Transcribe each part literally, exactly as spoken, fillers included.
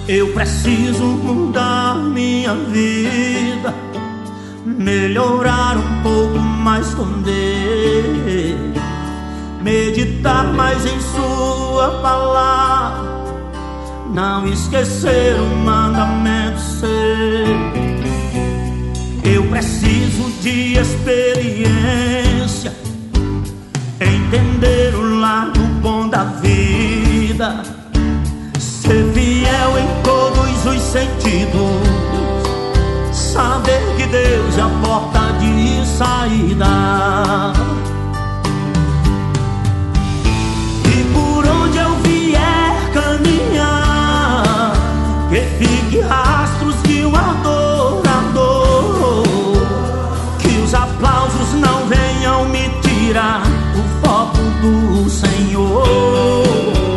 Eu preciso mudar minha vida, melhorar um pouco, mais esconder, meditar mais em sua palavra, não esquecer o mandamento seu. Eu preciso de experiência, entender o lado bom da vida, ser fiel em todos os sentidos, saber que Deus é a porta de saída. E por onde eu vier caminhar, que fique rastros de um adorador, que os aplausos não venham me tirar o foco do Senhor.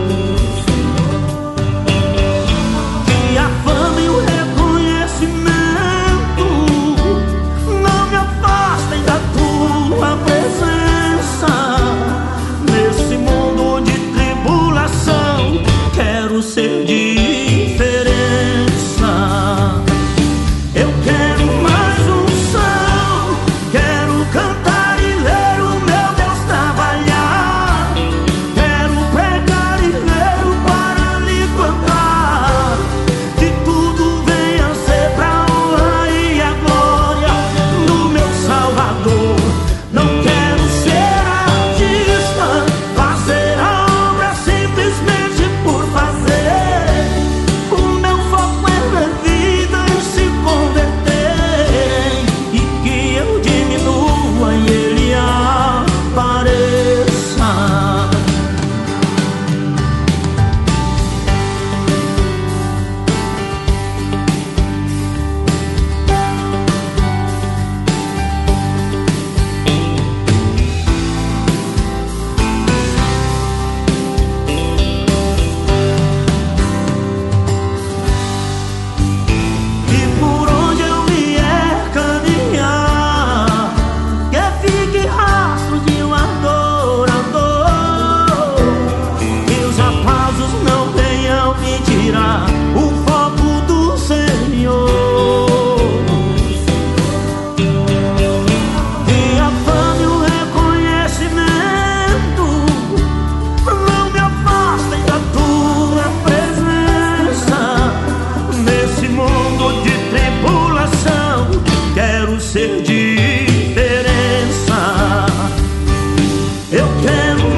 Ser diferença. Eu quero mais unção, quero cantar e ler o meu Deus trabalhar, quero pregar e ler o para lhe cantar, que tudo venha ser pra honra e a glória do meu Salvador. Não quero ser artista, fazer a obra simplesmente por fazer. O foco do Senhor, e a fama e o reconhecimento não me afastem da tua presença. Nesse mundo de tribulação, quero ser diferença. Eu quero